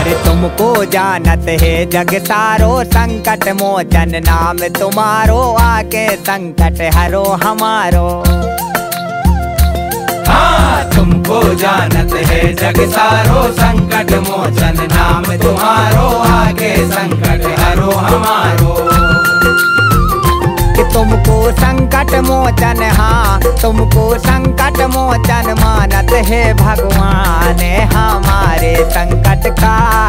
अरे तुमको जानत है जग सारो, संकट मोचन नाम तुम्हारो, आके संकट हरो हमारो। हाँ तुमको जानत है जग सारो, संकट मोचन नाम तुम्हारो, आके संकट हरो हमारो। कि तुमको संकट मोचन, हाँ तुमको संकट मोचन मानत है भगवान, हमारे संकट का